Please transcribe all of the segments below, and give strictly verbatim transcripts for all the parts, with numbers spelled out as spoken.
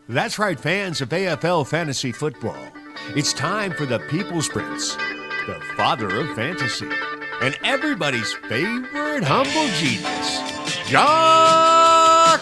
That's right, fans of A F L Fantasy Football. It's time for the People's Prince, the father of fantasy, and everybody's favorite humble genius, Jock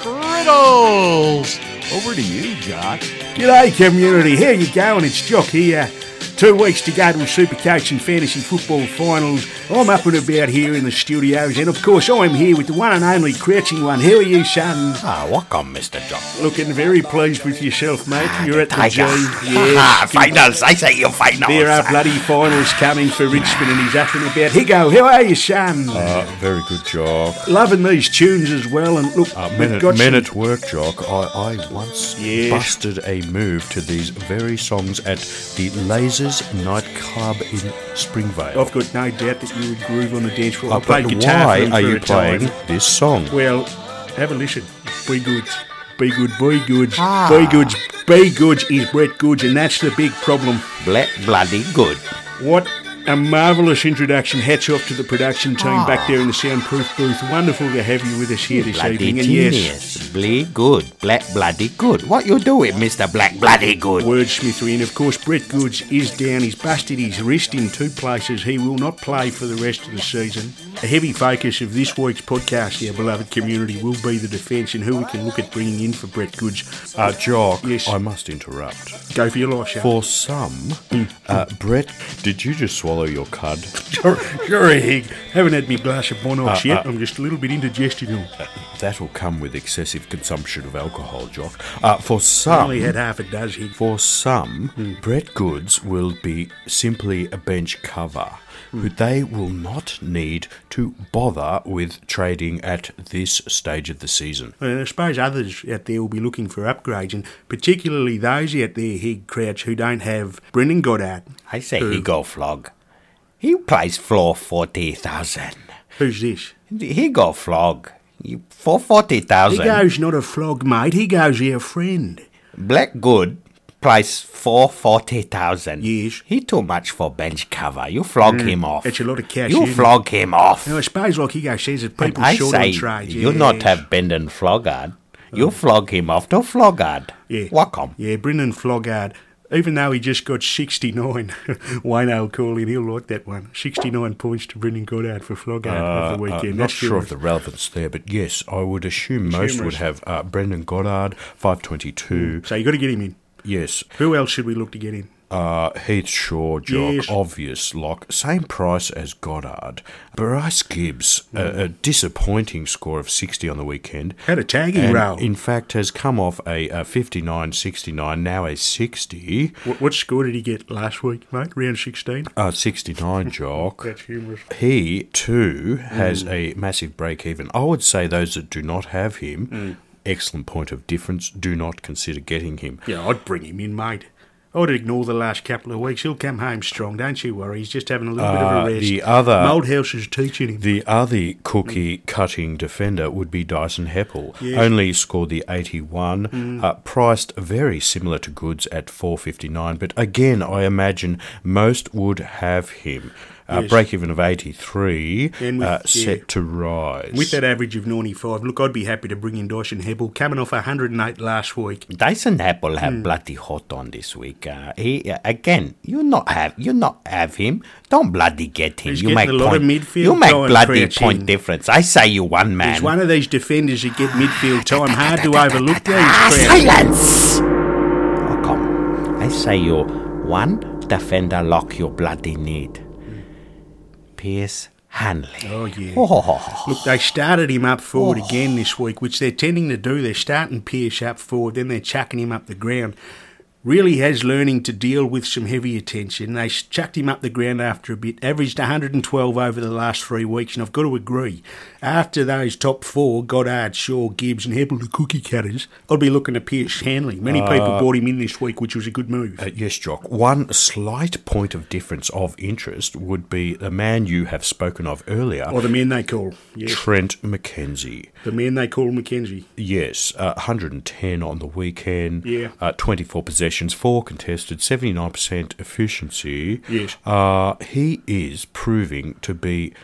Riddles. Over to you, Jock. G'day, community. How you going? It's Jock here. Two weeks to go to the Supercoach and Fantasy Football Finals. I'm up and about here in the studios, and of course I'm here with the one and only Crouching One. How are you, son? Ah, welcome, Mister Jock. Looking very pleased with yourself, mate. Ah, You're at the G. Yeah, finals. I say you finals. There are bloody finals coming for Richmond, and he's up and about. Higo, how are you, son? Uh, very good, Jock. Loving these tunes as well, and look, Uh, we've men, at, got men some- at work, Jock. I, I once Yes. busted a move to these very songs at the Lasers nightclub in Springvale. I've got no doubt that you would groove on the dance floor. Uh, I played but guitar why for him are for you a time. playing this song? Well, have a listen. Be good. Be good, be good. Ah. Be good. Be good is Brett Goods, and that's the big problem. Black bloody good. What a marvellous introduction. Hats off to the production team Ah. back there in the soundproof booth. Wonderful to have you with us here this Bloody evening. And yes, genius. Bloody good. Black bloody good. What you doing, Mister Black bloody good? wordsmithery. And of course, Brett Goods is down. He's busted his wrist in two places. He will not play for the rest of the season. A heavy focus of this week's podcast, our beloved community, will be the defence and who we can look at bringing in for Brett Goods. Uh, Jock, Yes. I must interrupt. Go for your life, Shark. For some, uh, Brett, did you just swallow your cud? Sure, sure, Hig. Haven't had me glass of Bonox Uh, yet. uh, I'm just a little bit indigested. That'll come with excessive consumption of alcohol, Jock. Uh, for I some, only had half a dozen, Hig. For some, Brett Goods will be simply a bench cover, who they will not need to bother with trading at this stage of the season. And I suppose others out there will be looking for upgrades, and particularly those out there, Hig Crouch, who don't have Brendan Goddard. I say Who? he go flog. He plays floor forty thousand. Who's this? He go flog. You for forty He thousand. goes not a flog, mate. He goes our friend. Black good price for forty thousand. Yes. He too much for bench cover. You flog him off. That's a lot of cash, You isn't it? flog him off. Now, I suppose, like Higo says, that people I short say on trades. you yes. not have Brendan Floggard. You flog him off to Floggard. Yeah. Welcome. Yeah, Brendan Floggard. Even though he just got sixty-nine, Wayne will call in, he'll like that one. sixty-nine points to Brendan Goddard for Floggard over the Uh, weekend. not That's sure good. of the relevance there, but yes, I would assume most Humorous. would have uh, Brendan Goddard, five twenty-two. So you got to get him in. Yes, Who else should we look to get in? uh, Heath Shaw, Jock, Yes. obvious lock, same price as Goddard. Bryce Gibbs, a, a disappointing score of sixty on the weekend. Had a tagging And roll. in fact, has come off a, a fifty-nine sixty-nine, now a sixty. What, what score did he get last week, mate? Round sixteen? Uh, sixty-nine, Jock. That's humorous. He, too, has Mm. a massive break even. I would say those that do not have him, Mm. excellent point of difference, do not consider getting him. Yeah, I'd bring him in, mate. I'd ignore the last couple of weeks. He'll come home strong, don't you worry. He's just having a little bit of Uh, a rest. the other- Moldhouse is teaching him. The other cookie-cutting defender would be Dyson Heppel. Yes. Only scored the eighty-one, uh, priced very similar to Goods at four fifty-nine, but again, I imagine most would have him. Uh, Yes. Break-even of eighty-three, And with- uh, yeah. set to rise. With that average of ninety-five, look, I'd be happy to bring in Dyson Hebel, coming off one hundred eight last week. Dyson Apple Hmm. have bloody hot on this week. Uh, he uh, again. You not have you not have him. Don't bloody get him. He's you getting make a lot of point, midfield You make time, bloody Crouch, point in. difference. I say you one man. He's one of these defenders that get midfield time. Hard to overlook these. Ah, Crouch. silence! Oh come. I say you one defender lock you bloody need. Pierce Hanley. Oh, yeah. Oh. Look, they started him up forward again this week, which they're tending to do. They're starting Pierce up forward, then they're chucking him up the ground. Really has learning to deal with some heavy attention. They chucked him up the ground after a bit, averaged one hundred twelve over the last three weeks, and I've got to agree, after those top four, Goddard, Shaw, Gibbs and Heppel, the cookie cutters, I'd be looking at Pierce Hanley. Many people bought him in this week, which was a good move. Uh, yes, Jock. One slight point of difference of interest would be the man you have spoken of earlier, Or the man they call, yes, Trent McKenzie. the man they call Mackenzie. Yes, uh, one hundred ten on the weekend, Yeah. uh, twenty-four possessions, four contested, seventy-nine percent efficiency. Yes. Uh, he is proving to be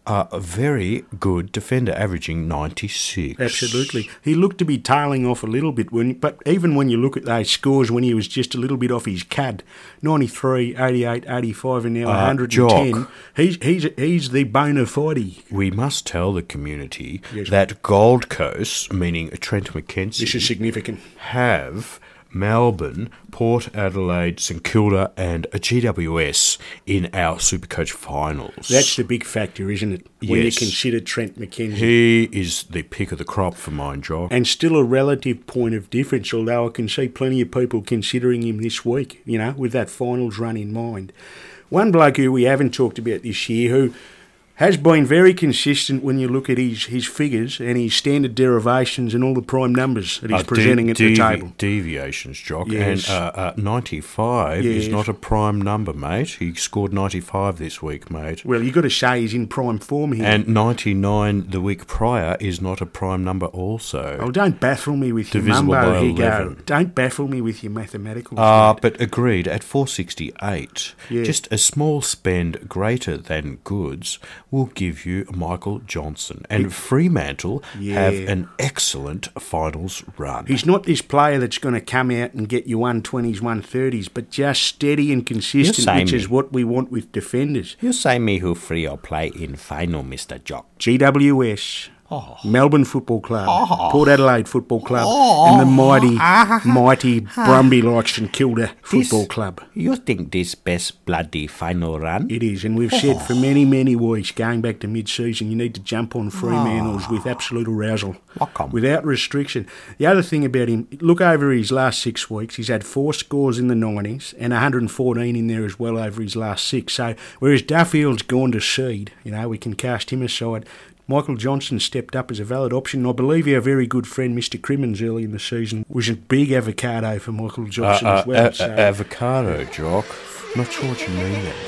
a very good defender, averaging ninety-six. Absolutely. He looked to be tailing off a little bit, when, but even when you look at those scores when he was just a little bit off his cad, ninety-three, eighty-eight, eighty-five and now Uh, one hundred ten, Jock. he's, he's, he's the bona fide. We must tell the community Yes. that Gold Coast, meaning Trent McKenzie, This is significant. have Melbourne, Port Adelaide, St Kilda and a G W S in our Supercoach finals. That's the big factor, isn't it? When Yes. you consider Trent McKenzie. He is the pick of the crop for mine, Jock. And still a relative point of difference, although I can see plenty of people considering him this week, you know, with that finals run in mind. One bloke who we haven't talked about this year, who has been very consistent when you look at his, his figures and his standard derivations and all the prime numbers that he's Uh, presenting de- at the devi- table. Deviations, Jock. Yes. And uh, uh, ninety-five is Yes. not a prime number, mate. He scored ninety-five this week, mate. Well, you've got to say he's in prime form here. And ninety-nine the week prior is not a prime number also. Oh, don't baffle me with your Divisible mumbo, by Higo. eleven. Don't baffle me with your mathematical. Ah, but agreed, at four sixty-eight, Yeah. just a small spend greater than goods will give you Michael Johnson. And Fremantle have Yeah. an excellent finals run. He's not this player that's going to come out and get you one twenties, one thirties, but just steady and consistent, saying which me. is what we want with defenders. You say me who free or play in final, Mister Jock. G W S, Oh. Melbourne Football Club, Port Adelaide Football Club, and the mighty, mighty Brumby-like St Kilda Football This- Club. You think this best bloody final run? It is, and we've said for many, many weeks, going back to mid-season, you need to jump on Fremantles with absolute arousal, Welcome. without restriction. The other thing about him, look over his last six weeks, he's had four scores in the nineties and one hundred fourteen in there as well over his last six. So whereas Duffield's gone to seed, you know, we can cast him aside. Michael Johnson stepped up as a valid option. I believe our very good friend Mister Crimmins early in the season was a big avocado for Michael Johnson Uh, uh, as well. a- so. a- avocado, Jock. Not sure what you mean there.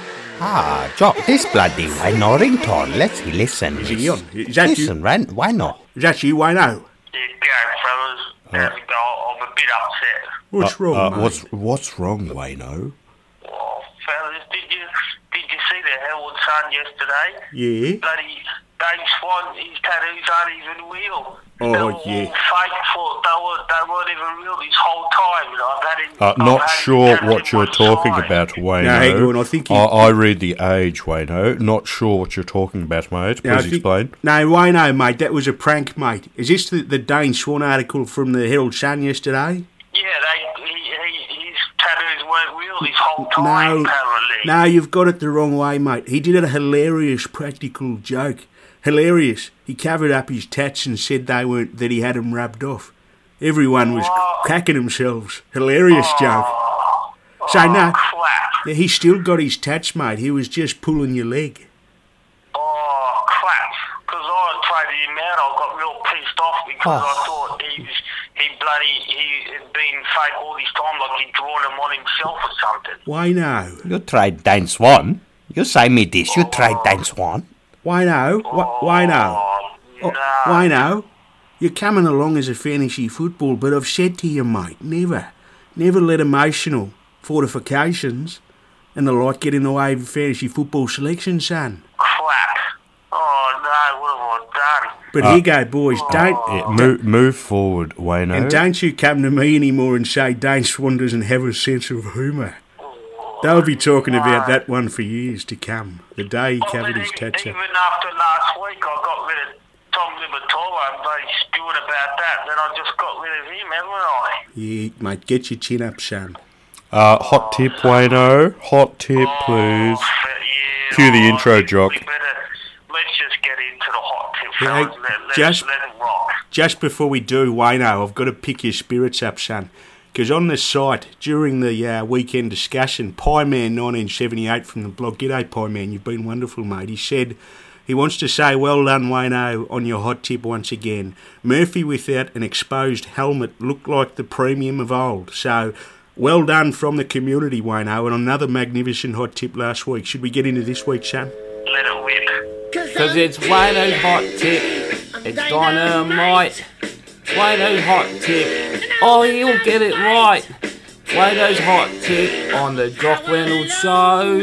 Ah, Jock, this bloody why not ringtone? Let's listen. Is he on? Is that Listen, right? Why not? you? Is that you, Wayno? Yeah, go, fellas. How's it go? I'm a bit upset. What's wrong, Uh, mate? what's what's wrong, Wayno? Oh, fellas, did you did you see the Herald Sun yesterday? Yeah. Bloody Dave Swan, his tattoos aren't even real. Oh, they were yeah. all fake for they were they weren't even real this whole time. You know, I've had him, Uh, I've not had him sure tattooed what you're my talking side. about, Wayno. No, hang on, I think he- I, I read the age, Wayno. Not sure what you're talking about, mate. Please Now, I think- explain. No, Wayno, mate, that was a prank, mate. Is this the, the Dane Swan article from the Herald Sun yesterday? Yeah, they he, he, his tattoos weren't real this whole time. No, apparently. no, you've got it the wrong way, mate. He did a hilarious practical joke. Hilarious. He covered up his tats and said they weren't, that he had them rubbed off. Everyone was Oh. cracking themselves. Hilarious joke. So, oh, no, crap. he still got his tats, mate. He was just pulling your leg. Oh, crap. Because I traded him out, I got real pissed off because Oh. I thought he was, he bloody, he had been fake all this time, like he'd drawn them on himself or something. Wayno. You tried Dan Swan? You say me this, you tried Dan Swan? Wayno. Wh- Wayno. Oh, Oh, no. Wayno, you're coming along as a fantasy football, but I've said to you, mate, never, never let emotional fortifications and the like get in the way of fantasy football selection, son. Crap. Oh, no, what have I done? But here you go, boys. Don't Yeah, move, move forward, Wayno. and don't you come to me anymore and say Dane Swan doesn't have a sense of humour. They'll be talking about that one for years to come. The day he Well, covered then his even, tats up. even after last week, I got rid of Tom Liberatore and bloody spewing about that. Then I just got rid of him, haven't I? Yeah, mate, get your chin up, son. Uh, hot tip, Wayno. Hot tip, please. Oh, yeah, Cue the oh, intro, we- Jock. We better, let's just get into the hot tip, Yeah, fellas. Let, let, just- let it rock. Just before we do, Wayno, I've got to pick your spirits up, son. Because on the site, during the uh, weekend discussion, Pieman nineteen seventy-eight from the blog, G'day Pieman, you've been wonderful, mate. He said he wants to say, well done, Wayno, on your hot tip once again. Murphy without an exposed helmet looked like the premium of old. So, well done from the community, Wayno, and another magnificent hot tip last week. Should we get into this week, son? Let it whip. Because it's Wayno's hot tip. It's dynamite. Wayno's hot tip. Oh, he'll get it right. Wayno's hot tip on the Jock Reynolds Show.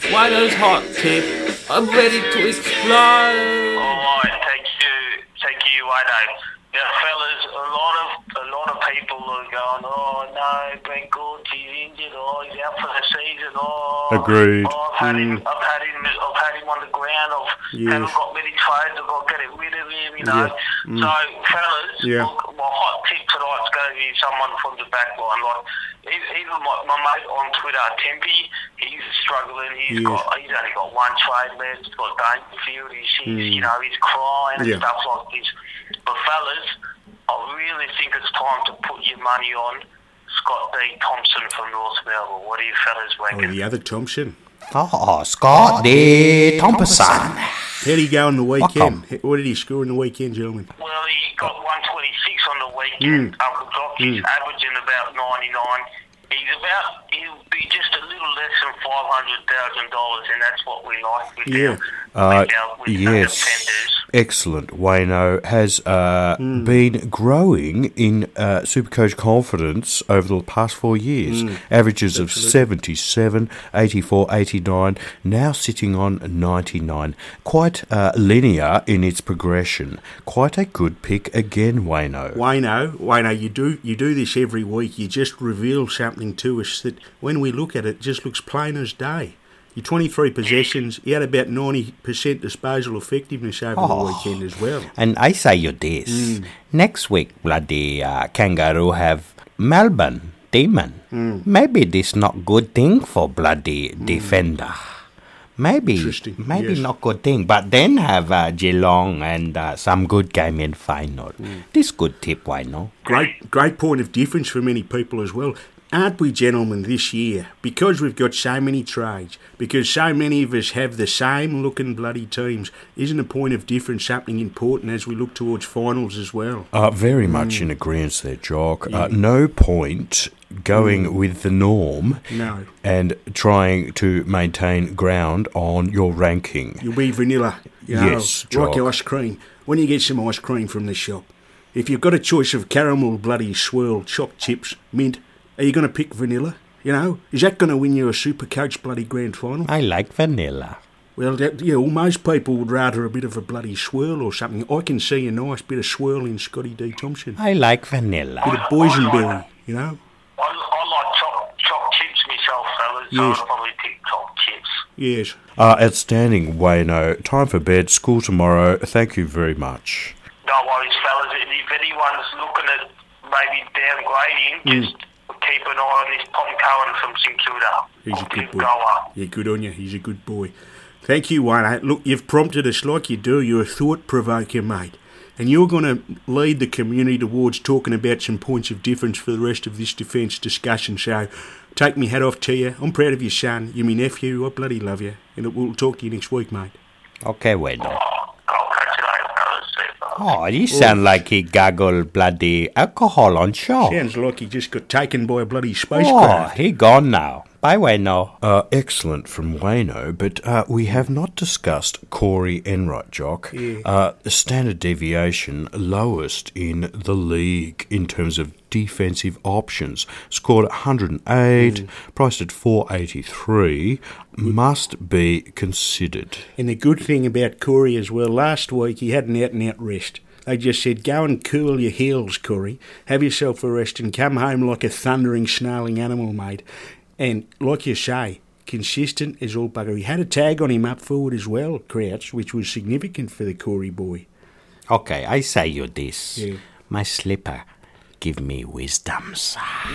Wayno's hot tip. I'm ready to explode. All right, thank you, thank you, Wayno. Now, fellas, a lot of a lot of people are going, oh no, Brett Goods, he's injured, oh he's out for the season, oh. Agreed. Oh, I've had him, I've had him, I've had him on the ground. I've Yes. haven't got many trades. I've got to get rid of him, you know. Yeah. Mm. So, fellas, Yeah. look, my hot tip tonight's going to be someone from the back line. Like even even my, my mate on Twitter, Tempe, he's struggling. He's Yes. got he's only got one trade left. He's got Dangerfield. He's, he's Mm. you know he's crying and Yeah. stuff like this. But fellas, I really think it's time to put your money on Scott D. Thompson from North Melbourne. What do you fellas Oh, reckon? the other Thompson. Oh, Scott D. Thompson. How did he go on the weekend? What did he score in the weekend, gentlemen? Well, he got one twenty-six on the weekend. Mm. Uncle Doc, he's Mm. averaging about ninety-nine. He's about, he'll be just a little less than five hundred thousand dollars, and that's what we like with Yeah. our, Uh, with our, with our yes. defenders. Excellent. Wayno has uh, been growing in uh, Supercoach confidence over the past four years. Averages of seventy-seven, eighty-four, eighty-nine, now sitting on ninety-nine. Quite uh, linear in its progression. Quite a good pick again, Wayno. Wayno, Wayno, you do you do this every week. You just reveal something to us that, when we look at it, just looks plain as day. Your twenty-three possessions, you had about ninety percent disposal effectiveness over Oh. the weekend as well. And I say you this. Next week, bloody uh, Kangaroo have Melbourne Demon. Maybe this not good thing for bloody defender. Maybe, Interesting, maybe yes. not good thing. But then have uh, Geelong and uh, some good game in final. This good tip, why no? Great, great point of difference for many people as well. Aren't we, gentlemen, this year, because we've got so many trades, because so many of us have the same looking bloody teams, isn't a point of difference something important as we look towards finals as well? Uh, very much in agreement there, Jock. Uh, no point going with the norm No. and trying to maintain ground on your ranking. You'll be vanilla, you know, Yes, like Jock. ice cream. When you get some ice cream from the shop, if you've got a choice of caramel bloody swirl, chopped chips, mint, are you going to pick vanilla? You know, is that going to win you a Supercoach bloody grand final? I like vanilla. Well, that, yeah, well, most people would rather a bit of a bloody swirl or something. I can see a nice bit of swirl in Scotty D. Thompson. I like vanilla. Bit of boysenberry, you know? I, I like chopped chop chips myself, fellas, so Yes. I'll probably pick chopped chips. Yes. Uh, outstanding, Wayno. Time for bed. School tomorrow. Thank you very much. No worries, fellas. And if anyone's looking at maybe downgrading, just keep an eye on this Tom Cohen from St Kilda. He's a I'll good give boy. go up. Yeah, good on you. He's a good boy. Thank you, Wayne. Look, you've prompted us like you do. You're a thought-provoker, mate. And you're going to lead the community towards talking about some points of difference for the rest of this defence discussion. So take me hat off to you. I'm proud of your son. You're my nephew. I bloody love you. And we'll talk to you next week, mate. Okay, bueno. Oh, I'll catch you later, fellas. See you, fellas. Oh, you sound like he gargle bloody alcohol on show. Sounds like he just got taken by a bloody spacecraft. Oh, he gone now. Bye, bueno. Uh, excellent from Wayno, but uh, we have not discussed Corey Enright, Jock. Yeah. Uh, standard deviation, lowest in the league in terms of defensive options. Scored one hundred eight, priced at four eighty-three. Must be considered. And the good thing about Corey as well, last week he had an out-and-out rest. They just said, go and cool your heels, Corey. Have yourself a rest and come home like a thundering, snarling animal, mate. And like you say, consistent as all bugger. He had a tag on him up forward as well, Crouch, which was significant for the Corey boy. Okay, I say you this. Yeah. My slipper give me wisdoms.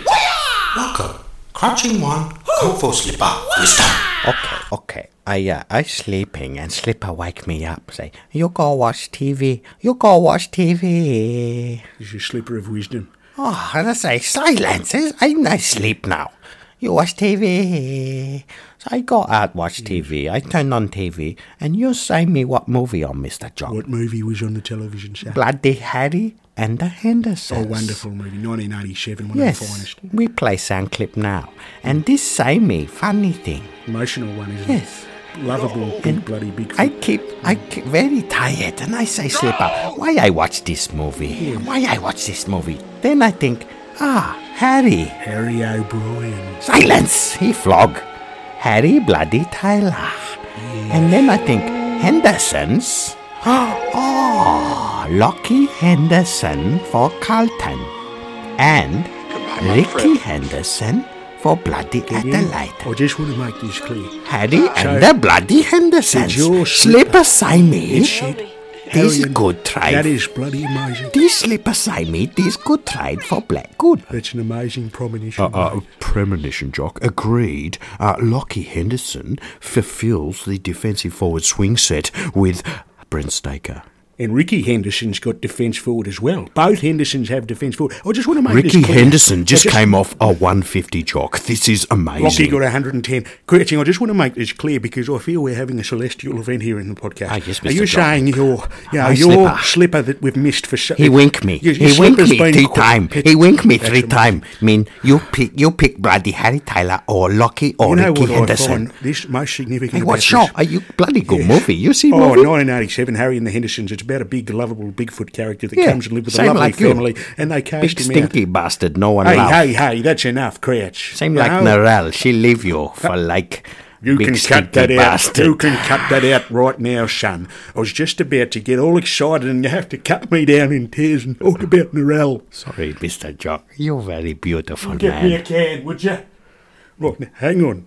Welcome. Crouching one, Kung Fu Slipper, wisdom. Okay, okay. I uh, I sleeping and slipper wake me up. Say, you go watch T V. You go watch T V. This is a slipper of wisdom. Oh, and I say, silence. I'm not asleep now. You watch T V. So I go out watch T V. I turn on T V, and you say me what movie on, Mister John? What movie was on the television set? Bloody Harry and the Hendersons. Oh, wonderful movie. nineteen eighty-seven, one Yes, of the finest. we play sound clip now. And this say me funny thing. Emotional one, isn't Yes. it? Lovable, big bloody big I keep, I keep very tired, and I say, Slipper, why I watch this movie? Why I watch this movie? Then I think, ah, Harry. Harry O'Brien. Silence! He flog. Harry bloody Taylor. And then I think Henderson's. Oh, Lockie Henderson for Carlton. And Ricky Henderson for bloody Adelaide. I just want to make this clear. Harry and the bloody Hendersons. Did your Slipper Siamese. Shit. This Harry and- good trade. That is bloody amazing. This Slipper Siamese, this good trade for black good. That's an amazing premonition. Uh, uh, premonition, Jock. Agreed. Uh, Lockie Henderson fulfills the defensive forward swing set with Brent Staker. And Ricky Henderson's got defence forward as well. Both Hendersons have defence forward. I just want to make Ricky this clear. Henderson just, I just came off a one fifty, Jock. This is amazing. Lockie got one hundred ten. Crouching, I just want to make this clear because I feel we're having a celestial event here in the podcast. Ah, yes, Are Mister you Jock. saying your, you know, My your slipper. slipper that we've missed for so... He winked me. your- your he winked slipper's me been three qu- times. it- He winked me That's three amazing. times. Mean you pick you pick bloody Harry Taylor or Lockie or You know Ricky what I Henderson. find this most significant Hey, about what show? this? Are you bloody good Yeah. movie? You see Oh, movie? nineteen eighty-seven, Harry and the Hendersons. It's about a big, lovable Bigfoot character that Yeah, comes and lives with a same lovely like you. family, and they cast Big him stinky bastard. No one out. Hey, loves. hey, hey, that's enough, Crouch. Same You like know? Narelle. She leave you for like You big can stinky cut that out. bastard. You can cut that out right now, son. I was just about to get all excited, and you have to cut me down in tears and talk about Narelle. Sorry, Mister Jock. You're very beautiful, Get me a man. can, would you? Right, now, hang on.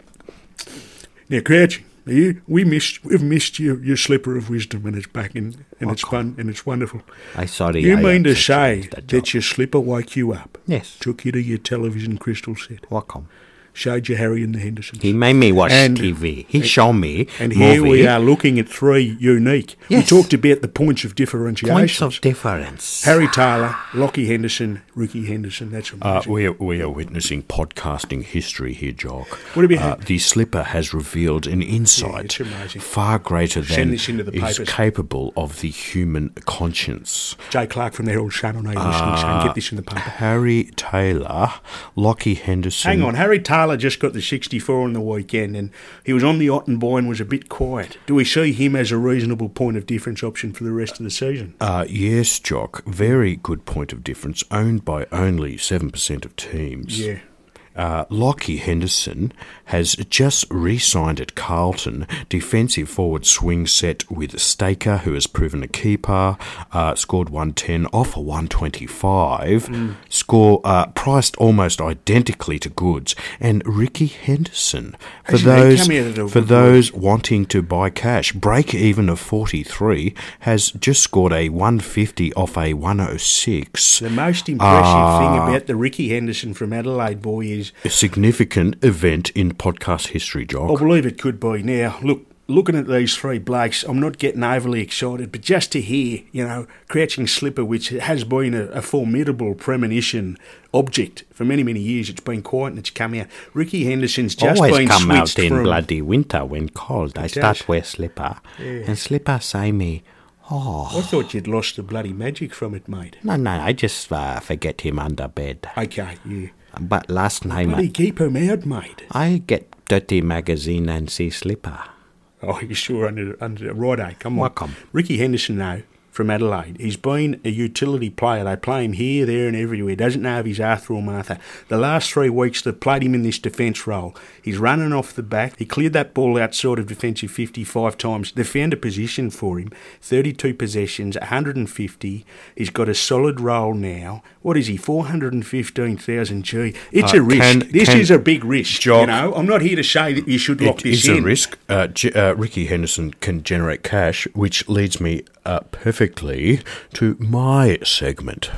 Now, Crouching, you, we missed, we've missed your, your slipper of wisdom, and it's back in, and it's fun, and it's wonderful. I sorry. You I mean to upset say you, Mister Jock. that your slipper woke you up? Yes. Took you to your television crystal set, Welcome. showed you Harry and the Hendersons. He made me watch And- T V. He showed me And here movie. we are looking at three unique. Yes. We talked about the points of differentiation. Points of difference. Harry Taylor, Lockie Henderson, Ricky Henderson. That's Uh, amazing. we, are, we are witnessing podcasting history here, Jock. What have you uh, had? The slipper has revealed an insight it's amazing. far greater Send than this into the is papers. capable of the human conscience. Jay Clark from the Herald Sun on A listening, saying, get this in the paper. Harry Taylor, Lockie Henderson. Hang on, Harry Taylor just got the sixty-four on the weekend, and he was on the Ottenby and was a bit quiet. Do we see him as a reasonable point of difference option for the rest of the season? Uh, yes, Jock. Very good point of difference. Owned by only seven percent of teams. Yeah. Uh, Lockie Henderson has just re-signed at Carlton, defensive forward swing set with Staker, who has proven a keeper, uh, scored one ten, offer one twenty-five, Mm. score uh, priced almost identically to Goods, and Ricky Henderson. For Hasn't he those come out at a for good those wanting to buy cash, break even of forty-three, has just scored a one fifty off a one oh six. The most impressive thing Ah. about the Ricky Henderson from Adelaide boy is, A significant event in podcast history, Jock. I believe it could be. Now, look, looking at these three blokes, I'm not getting overly excited, but just to hear, you know, Crouching Slipper, which has been a, a formidable premonition object for many, many years, it's been quiet and it's come out. Ricky Henderson's just Always been come out switched in from... bloody winter when cold. I It start does. wear slipper. Yeah. And slipper say me, oh, I thought you'd lost the bloody magic from it, mate. no, no, I just uh, forget him under bed. Okay, yeah. But last night, Bloody I, keep him out, mate. I get dirty magazine and see slipper. Oh, you sure under under righto? Come on, Welcome. Ricky Henderson, though, from Adelaide. He's been a utility player. They play him here, there, and everywhere. Doesn't know if he's Arthur or Martha. The last three weeks they've played him in this defence role. He's running off the back. He cleared that ball outside of defensive fifty-five times. They found a position for him. thirty-two possessions, one hundred fifty. He's got a solid role now. What is he? four hundred fifteen thousand. Gee, it's Uh, a risk. can- this can- is a big risk. Jock. You know, I'm not here to say that you should lock It this is in. a risk. Uh, J- uh, Ricky Henderson can generate cash, which leads me uh, perfectly to my segment.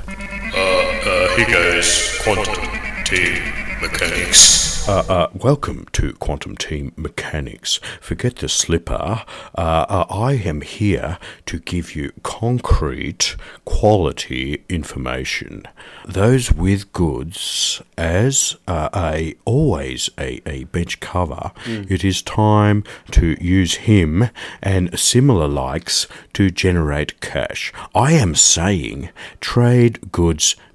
Uh, here goes Quantum Team Mechanics. Uh, uh, welcome to Quantum Team Mechanics. Forget the slipper. Uh, uh, I am here to give you concrete, quality information. Those with Goods, as uh, a always a, a bench cover, it is time to use him and similar likes to generate cash. I am saying trade Goods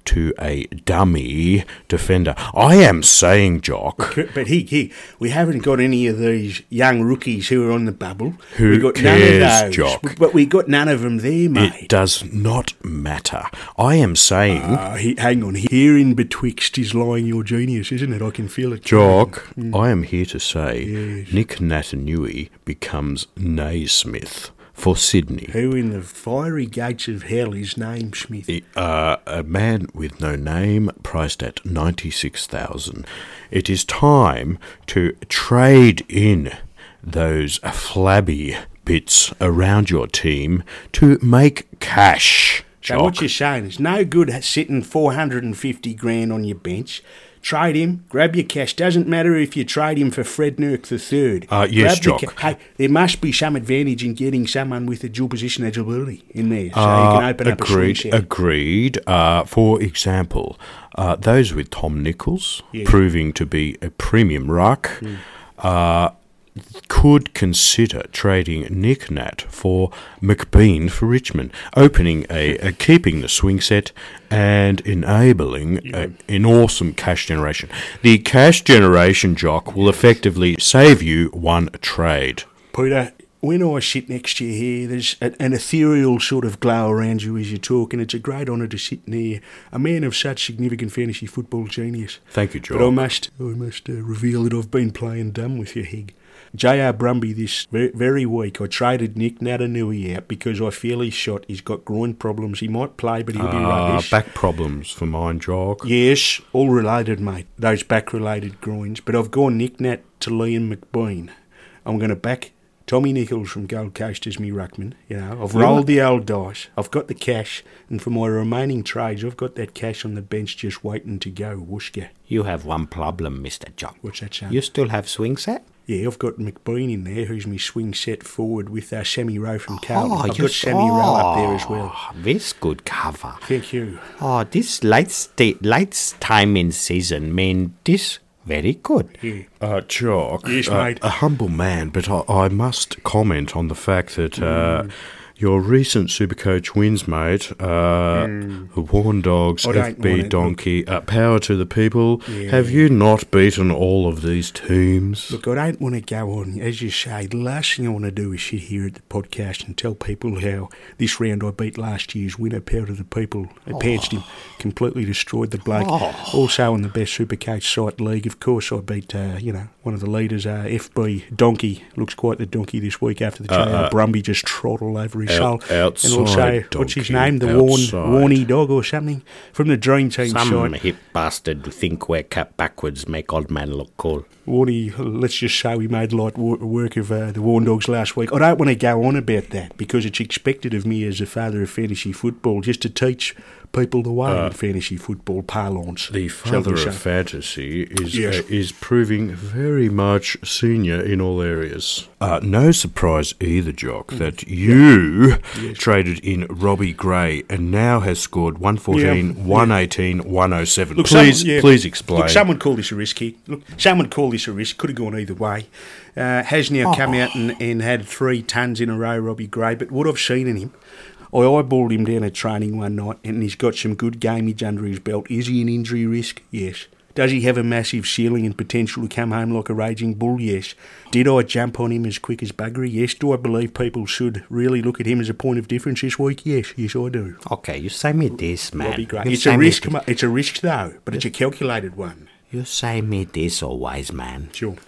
to a dummy defender. I am saying, Jock. But he, he, we haven't got any of these young rookies who are on the bubble. Who We've got cares, none of those, Jock? But we got none of them there, mate. It does not matter. I am saying, Uh, he, hang on, here in betwixt is lying your genius, isn't it? I can feel it. Jock, Mm. I am here to say Yes. Nick Natanui becomes Naismith for Sydney. Who in the fiery gates of hell is named Smith? Uh, a man with no name, priced at ninety-six thousand. It is time to trade in those flabby bits around your team to make cash. So what Jock. you're saying is no good sitting four hundred fifty grand on your bench. Trade him, grab your cash. Doesn't matter if you trade him for Fred Nurk the third. Uh, yes, Grab the Jock. ca- hey, there must be some advantage in getting someone with a dual position eligibility in there, so Uh, you can open up a swing agreed. set. Agreed. Uh, for example, uh, those with Tom Nichols Yeah. proving to be a premium ruck Mm. uh, could consider trading Nick Nat for McBean for Richmond, opening a, a keeping the swing set and enabling a, an awesome cash generation. The cash generation, Jock, will effectively save you one trade. Peter, when I sit next to you here, there's a, an ethereal sort of glow around you as you talk, and it's a great honour to sit near a man of such significant fantasy football genius. Thank you, Jock. But I must, I must uh, reveal that I've been playing dumb with you, Hig. J R Brumby this very, very week, I traded Nick Natanui out because I feel he's shot. He's got groin problems. He might play, but he'll be Uh, rubbish. back problems for mine, Jock. Yes, all related, mate. Those back-related groins. But I've gone Nick Nat to Liam McBean. I'm going to back Tommy Nichols from Gold Coast as me ruckman. You know, I've rolled the old dice. I've got the cash, and for my remaining trades, I've got that cash on the bench just waiting to go. Whooshka. You have one problem, Mister Jock. What's that, son? You still have swing set? Yeah, I've got McBean in there, who's me swing set forward with uh, Sammy Rowe from Carlton. I've you got Sammy Rowe up there as well. Oh, this good cover. Thank you. Oh, this late sta- late time in season mean this very good. Yeah. Uh, Jock, Yes, uh, mate. a humble man, but I, I must comment on the fact that uh, your recent Supercoach wins, mate, uh, the Warn Dogs, I don't F B want it. Donkey, uh, power to the people. Yeah. Have you not beaten all of these teams? Look, I don't want to go on. As you say, the last thing I want to do is sit here at the podcast and tell people how this round I beat last year's winner, Power to the People. I pounced him, completely destroyed the bloke. Also in the best Supercoach site league, of course, I beat, uh, you know, one of the leaders, uh, F B Donkey. Looks quite the donkey this week after the J R uh, Brumby just trod all over his out- soul. outside And also, what's his donkey, name? The Warn, outside. Warny Dog or something? From the Dream Team Some side. hip bastard who think we're cat backwards make old man look cool. Warney, let's just say we made light wo- work of uh, the Warn Dogs last week. I don't want to go on about that because it's expected of me as a father of fantasy football just to teach people the way in fantasy football parlance. The shall father we say. of fantasy is Yes. uh, is proving very much senior in all areas. Uh, no surprise either, Jock, Mm. that you traded in Robbie Gray and now has scored one fourteen, Yeah. one eighteen, one oh seven. Look, Please, someone- yeah. please explain. Look, someone called this a risk here. Look, someone called this a risk. Could have gone either way. Uh, has now come out and, and had three tons in a row, Robbie Gray. But what I've seen in him, I eyeballed him down at training one night, and he's got some good gamage under his belt. Is he an injury risk? Yes. Does he have a massive ceiling and potential to come home like a raging bull? Yes. Did I jump on him as quick as buggery? Yes. Do I believe people should really look at him as a point of difference this week? Yes. Yes, I do. Okay, you say me this, man. Robbie Gray. You It's say a me risk. this. ma- It's a risk, though, but it's a calculated one. You say me this, oh wise man. Sure.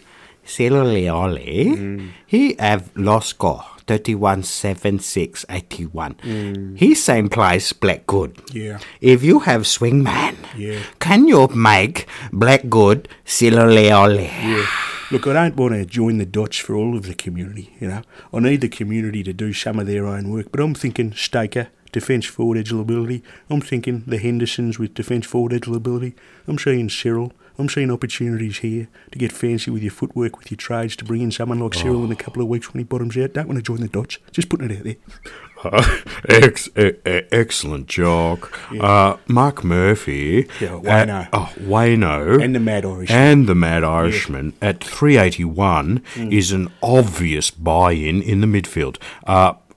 Silolioli, Mm. he have lost score thirty-one seven six eighty-one. Mm. He same place Blackgood. Yeah. If you have swingman, Yeah. can you make Blackgood Silolioli? Yeah. Look, I don't want to join the dots for all of the community, you know. I need the community to do some of their own work, but I'm thinking Staker, defence forward eligibility. I'm thinking the Hendersons with defence forward eligibility. I'm seeing Cyril. I'm seeing opportunities here to get fancy with your footwork, with your trades, to bring in someone like Cyril in a couple of weeks when he bottoms out. Don't want to join the dots. Just putting it out there. Uh, ex- e- e- excellent, Jock. Uh, Mark Murphy. Yeah, Wayno. uh, oh, Wayno. And the Mad Irishman. And the Mad Irishman at three eighty-one Mm. is an obvious buy-in in the midfield. Uh,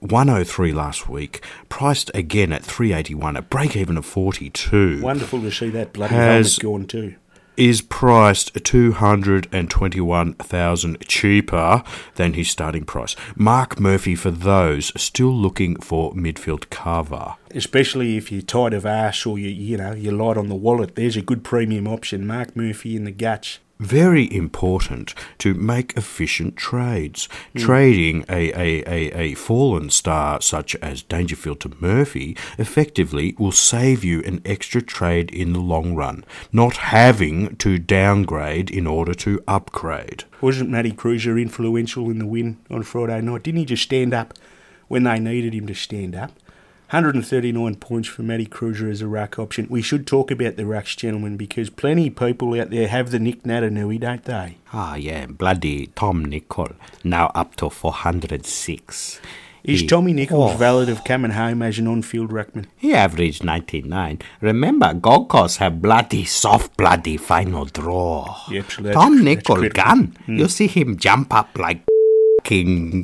one oh three last week, priced again at three eighty-one, a break even of forty-two. Wonderful to see that bloody Has- helmet gone too. Is priced two hundred twenty-one thousand dollars cheaper than his starting price. Mark Murphy for those still looking for midfield cover. Especially if you're tired of arse or you you know you're light on the wallet. There's a good premium option. Mark Murphy in the guts. Very important to make efficient trades. Mm. Trading a, a, a, a fallen star such as Dangerfield to Murphy effectively will save you an extra trade in the long run, not having to downgrade in order to upgrade. Wasn't Matty Cruiser influential in the win on Friday night? Didn't he just stand up when they needed him to stand up? one hundred thirty-nine points for Matty Cruiser as a ruck option. We should talk about the rucks, gentlemen, because plenty of people out there have the Nick Natanui, don't they? Ah, yeah, bloody Tom Nicol, now up to four hundred six. Is He- Tommy Nichols Oh. valid of coming home as an on-field ruckman? He averaged ninety-nine. Remember, Gold Coast have bloody soft, bloody final draw. Yep, so that's- Tom that's Nicol critical. gun. Mm. You see him jump up like king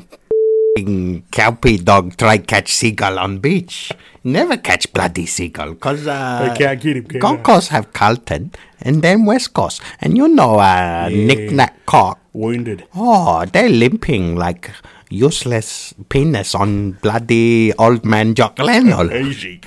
cowpea dog try catch seagull on beach. Never catch bloody seagull because uh, They can't get him, can Gold they? Coast have Carlton and then West Coast. And you know uh, Yeah. Nick Nat Cock. Wounded. Oh, they're limping like useless penis on bloody old man Jock Lennon. Easy.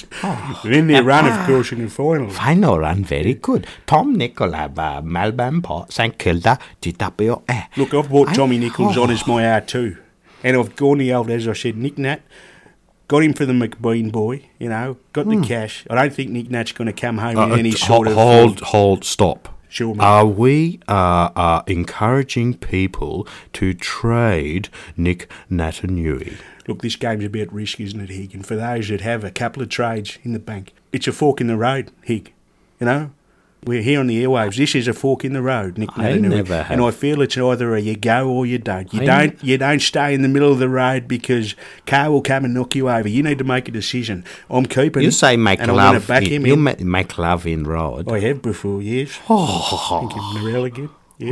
Then their run, of course, in the final. Final run, very good. Tom Nicol have uh, Melbourne, Port, St Kilda, G W A. Look, I've brought I- Tommy Nichols on oh. as my R two. And I've gone the old, as I said, Nick Nat. Got him for the McBean boy, you know. Got the cash. I don't think Nick Nat's going to come home Uh, in any uh, sort hold, of... hold, hold, stop. Sure, mate. Are we uh, uh, encouraging people to trade Nick Natanui? Look, this game's about risk, isn't it, Hig? And for those that have a couple of trades in the bank, it's a fork in the road, Hig. You know? We're here on the airwaves. This is a fork in the road, Nick I Natanui. never have. And I feel it's either a you go or you don't. You I don't you don't stay in the middle of the road because car will come and knock you over. You need to make a decision. I'm keeping You him, say make and I'm going love. to back in, him you in. ma- make love in road. I have before, yes. Oh, Think of Narelle again. Yes.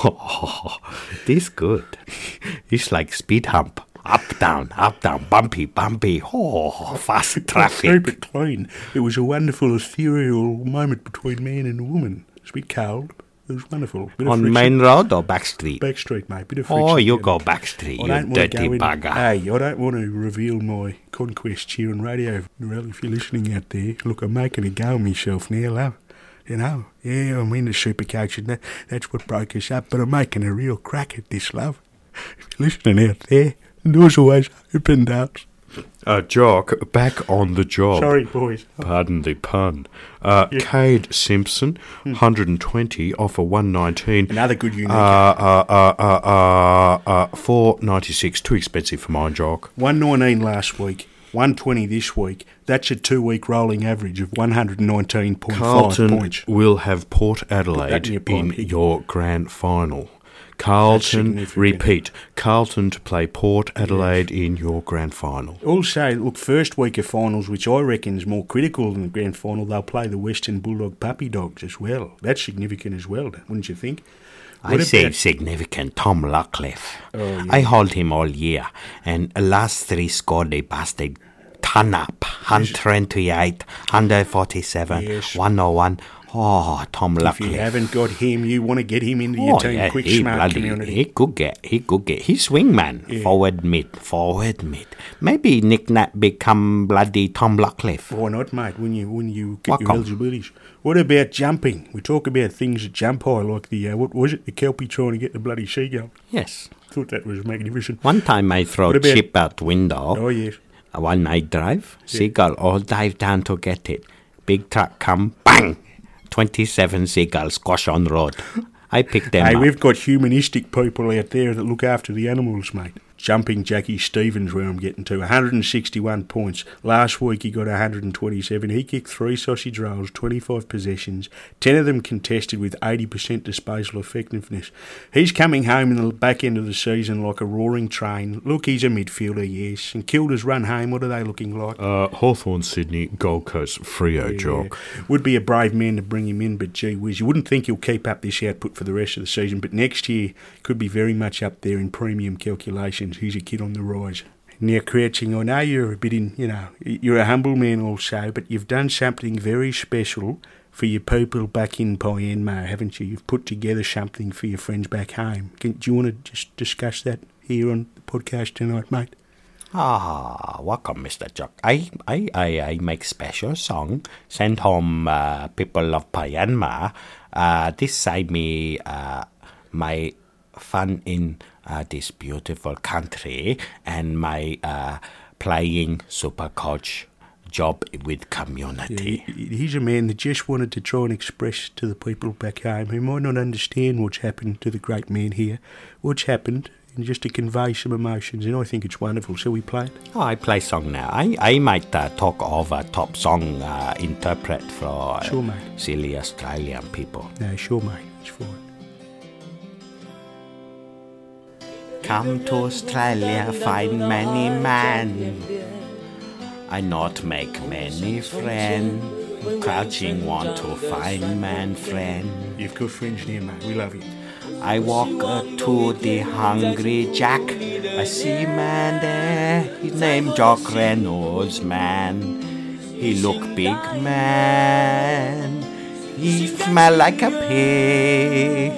oh, this good. It's like speed hump. Up, down, up, down, bumpy, bumpy. Oh, fast Keep traffic. it clean. It was a wonderful ethereal moment between man and woman. It's a bit cold. It was wonderful. Bit of On friction. main road or back street? Back street, mate. Bit of friction. Oh, you yeah. go back street, I you don't want dirty to go in, bugger. Hey, I don't want to reveal my conquest here on radio. Narelle, if you're listening out there, look, I'm making a go of myself now, love. You know, yeah, I'm in the Supercoach and that, that's what broke us up, but I'm making a real crack at this, love. If you're listening out there, the door's always open, darls. Uh, Jock, back on the job. Sorry, boys. Pardon the pun. Uh, Yeah. Cade Simpson, one hundred twenty, offer one nineteen. Another good unique. Uh, uh, uh, uh, uh, uh, four ninety-six, too expensive for mine, Jock. one nineteen last week, one twenty this week. That's a two-week rolling average of one hundred nineteen point five Carlton points. will have Port that Adelaide in your in pipe, Hick. your grand final. Carlton, significant. repeat, Carlton to play Port Adelaide in your grand final. Also, look, first week of finals, which I reckon is more critical than the grand final, they'll play the Western Bulldog Puppy Dogs as well. That's significant as well, wouldn't you think? I What say about- significant. Tom Luckliffe. Oh, yeah. I hold him all year, and last three score they bastard. Ton up. one twenty-eight, one forty-seven, Yes. one oh one. Oh, Tom If Luckliffe. you haven't got him, you want to get him into your Oh, team yeah, quick, he smart bloody, community. he could get, he could get. He's swingman, Yeah. forward mid, forward mid. Maybe Nick Nat become bloody Tom Luckliffe. Why not, mate, when you when you get your Welcome. eligibilities? What about jumping? We talk about things that jump high, like the, uh, what was it, the Kelpie trying to get the bloody seagull. Yes. Thought that was magnificent. One time I throw What about- chip out window. Oh, yes. A one night drive, seagull all dive down to get it. Big truck come, bang! twenty-seven seagulls squash on road. I picked them Hey, up. we've got humanistic people out there that look after the animals, mate. Jumping Jackie Stevens, where I'm getting to, one hundred sixty-one points. Last week he got one hundred twenty-seven. He kicked three sausage rolls, twenty-five possessions, ten of them contested with eighty percent disposal effectiveness. He's coming home in the back end of the season like a roaring train. Look, he's a midfielder, yes. And Kilda's run home, what are they looking like? Uh, Hawthorn, Sydney, Gold Coast, Freo, Jock. Would be a brave man to bring him in, but gee whiz, you wouldn't think he'll keep up this output for the rest of the season, but next year could be very much up there in premium calculations. He's a kid on the rise. Now, Crouching, I know you're a bit in, you know, you're a humble man also, but you've done something very special for your people back in Myanmar, haven't you? You've put together something for your friends back home. Can, do you want to just discuss that here on the podcast tonight, mate? Ah, welcome, Mister Jock. I, I, I, I make special song, send home uh, people of Myanmar. Uh, this side me uh, my fun in uh, this beautiful country and my uh, playing super coach job with community. Yeah, he's a man that just wanted to try and express to the people back home who might not understand what's happened to the great man here, what's happened, and just to convey some emotions, and I think it's wonderful. Shall we play it? Oh, I play song now. I, I might uh, talk over top song uh, interpret for uh, sure, mate. silly Australian people. No, sure, mate. It's fine. Come to Australia, find many man. I not make many friend. Crouching want to find man friend. You've got friends near, mate. We love you. I walk uh, to the Hungry Jack. I see man there. His name Jock Reynolds, man. He look big, man. He smell like a pig.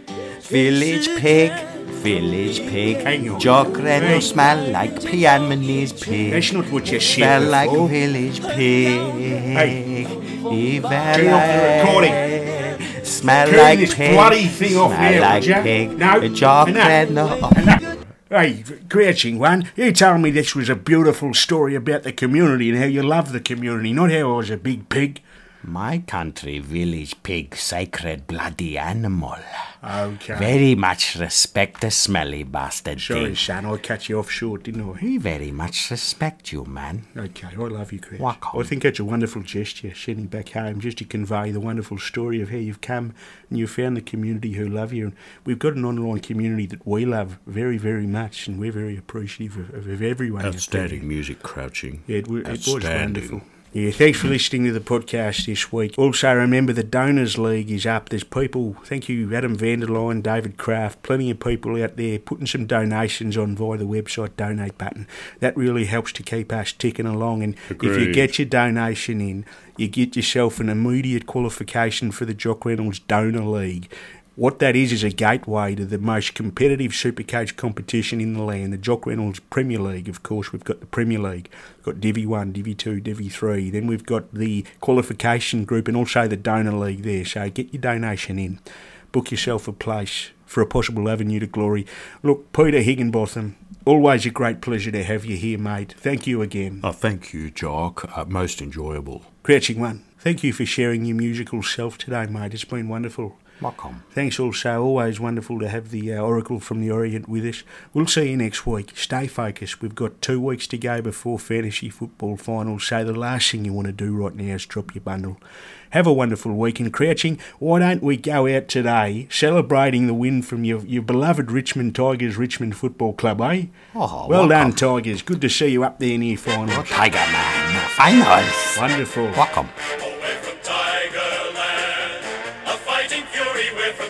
Village pig. Village pig. Hang on. Jock Reynolds smell like Pianmanese pig. That's not what you said Smell before. like village pig. Hey. He Turn off the recording. Smell Turn like this pig. bloody thing off Smell now, like would ya? pig. No, Jock enough. Reynolds. Enough. Hey, Crouching One, you told me this was a beautiful story about the community and how you love the community, not how I was a big pig. My country, village pig, sacred bloody animal. Okay. Very much respect the smelly bastard Sorry, thing. son, I cut you off short, didn't I? He very much respect you, man. Okay, I love you, Crouch. Welcome. I think that's a wonderful gesture, sending back home, just to convey the wonderful story of how you've come and you've found the community who love you. And we've got an online community that we love very, very much, and we're very appreciative of, of everyone. Outstanding music, Crouching. Yeah, it, it was Outstanding. wonderful. Yeah, thanks for listening to the podcast this week. Also, remember the Donors League is up. There's people, thank you, Adam Vanderline, David Kraft, plenty of people out there putting some donations on via the website donate button. That really helps to keep us ticking along. And if you Agreed. get your donation in, you get yourself an immediate qualification for the Jock Reynolds Donor League. What that is is a gateway to the most competitive Supercoach competition in the land, the Jock Reynolds Premier League. Of course, we've got the Premier League, we've got Divi one, Divi two, Divi three. Then we've got the qualification group and also the Donor League there. So get your donation in. Book yourself a place for a possible avenue to glory. Look, Peter Higginbotham, always a great pleasure to have you here, mate. Thank you again. Oh, thank you, Jock. Uh, most enjoyable. Crouching One, thank you for sharing your musical self today, mate. It's been wonderful. Welcome. Thanks also, always wonderful to have the uh, Oracle from the Orient with us. We'll see you next week. Stay focused. We've got two weeks to go before fantasy football finals, so the last thing you want to do right now is drop your bundle. Have a wonderful week in Crouching. Why don't we go out today celebrating the win from your, your beloved Richmond Tigers Richmond Football Club, eh? Oh, well welcome. done, Tigers. Good to see you up there near finals. Tiger man, finals. Wonderful. Welcome. We're from Tigerland, a fighting fury, we're from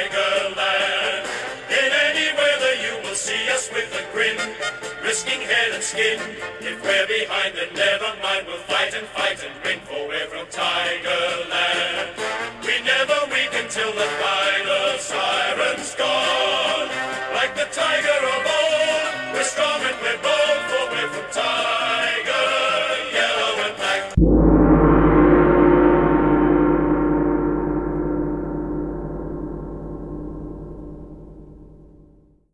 Tigerland. In any weather you will see us with a grin, risking head and skin. If we're behind, then never mind, we'll fight and fight and win, for we're from Tigerland. We never weaken till the final siren's gone. Like the tiger of old, we're strong and we're bold, for we're from Tiger, yellow and black.